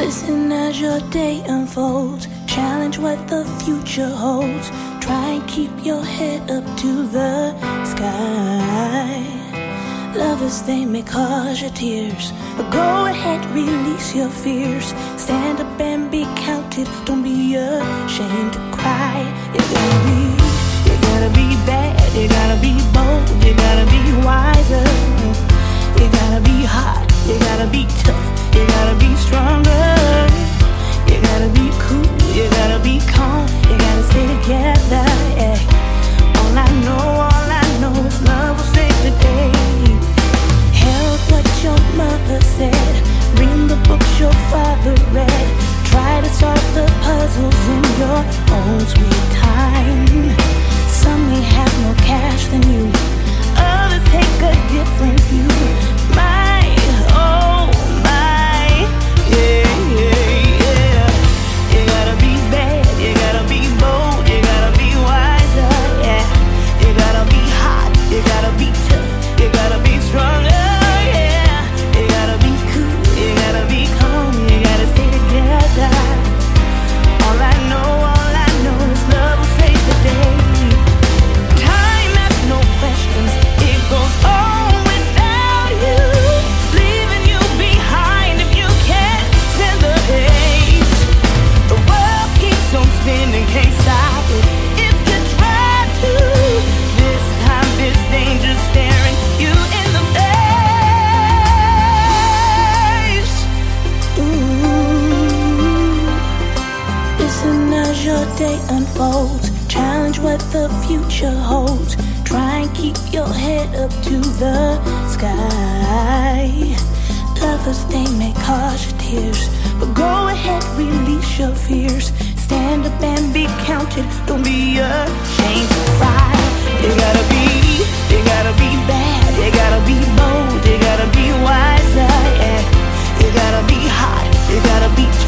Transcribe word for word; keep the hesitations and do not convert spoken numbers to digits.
Listen as your day unfolds. Challenge what the future holds. Try and keep your head up to the sky. Lovers, they may cause your tears, but go ahead, release your fears. Stand up and be counted. Don't be ashamed to cry. You gotta be, you gotta be bad. You gotta be bold. You gotta be wiser. You gotta be hot. You gotta be tough. You gotta be stronger. You gotta be cool. You gotta be calm. You gotta stay together. Yeah. All I know, all I know is love will save the day. Held what your mother said. Read the books your father read. Try to solve the puzzles in your own sweet time. Some may have more cash than you. Others take a different view. My, oh my, yeah, yeah, yeah. You gotta be bad, you gotta be bold, you gotta be wiser, yeah. You gotta be hot, you gotta be tough, you gotta be stronger, yeah. You gotta be cool, you gotta be calm, you gotta stay together. All I know, all I know is love will save the day. Time asks no questions, it goes on without you, leaving you behind if you can't stand the pace. The world keeps on spinning, can't stop it if you try to. This time this danger staring you in the face. Ooh. Listen as your day unfolds. Challenge what the future holds. Try and keep your head up to the sky. Lovers, they may cause your tears, but go ahead, release your fears. Stand up and be counted. Don't be ashamed to cry. You gotta be, you gotta be bad. You gotta be bold. You gotta be wiser. Yeah. You gotta be hot. You gotta be